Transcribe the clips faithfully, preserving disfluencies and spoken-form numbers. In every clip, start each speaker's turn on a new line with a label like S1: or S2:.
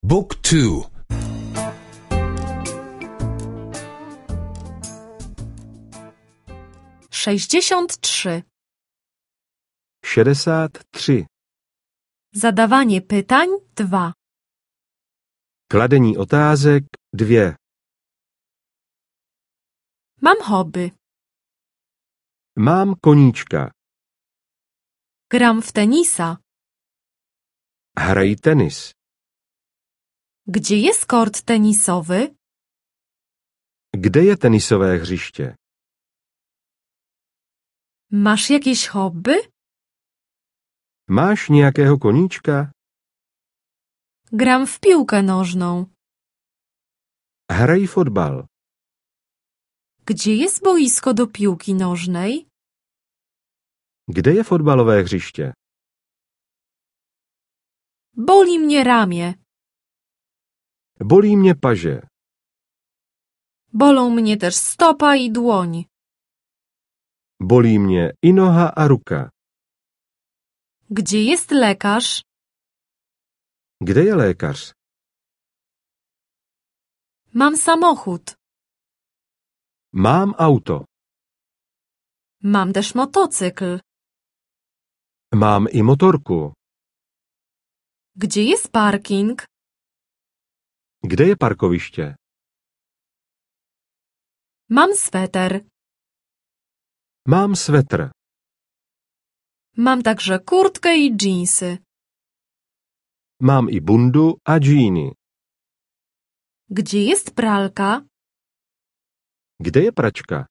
S1: Book two.
S2: sześćdziesiąt trzy.
S3: šedesát tři.
S2: Zadawanie pytań dwa.
S3: Kladení otázek dvě.
S2: Mam hobby.
S3: Mám koníčka.
S2: Gram w tenisa.
S3: Hraji tenis.
S2: Gdzie jest kort tenisowy?
S3: Kde je tenisové hřiště?
S2: Masz jakieś hobby?
S3: Máš nějakého koníčka?
S2: Gram w piłkę nożną.
S3: Hraji fotbal.
S2: Gdzie jest boisko do piłki nożnej?
S3: Kde je fotbalové hřiště?
S2: Boli mnie ramię.
S3: Bolí mě paže.
S2: Bolą mnie też stopa i dłoń.
S3: Bolí mě i noha a ruka.
S2: Gdzie jest lekarz?
S3: Kde je lékař?
S2: Mam samochód.
S3: Mám auto.
S2: Mam też motocykl.
S3: Mám i motorku.
S2: Gdzie jest parking?
S3: Kde je parkoviště?
S2: Mam sweter.
S3: Mám svetr.
S2: Mam także kurtkę i dżinsy.
S3: Mám i bundu a džíny.
S2: Gdzie jest pralka?
S3: Kde je pračka?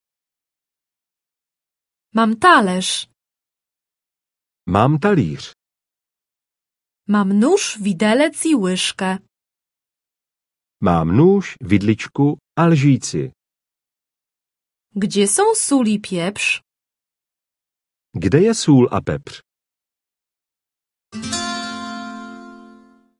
S2: Mam talerz.
S3: Mám talíř.
S2: Mam nóż, widelec i łyżkę.
S3: Mám nůž, vidličku a lžíci.
S2: Gdzie są sól i pieprz?
S3: Kde je sůl a pepř?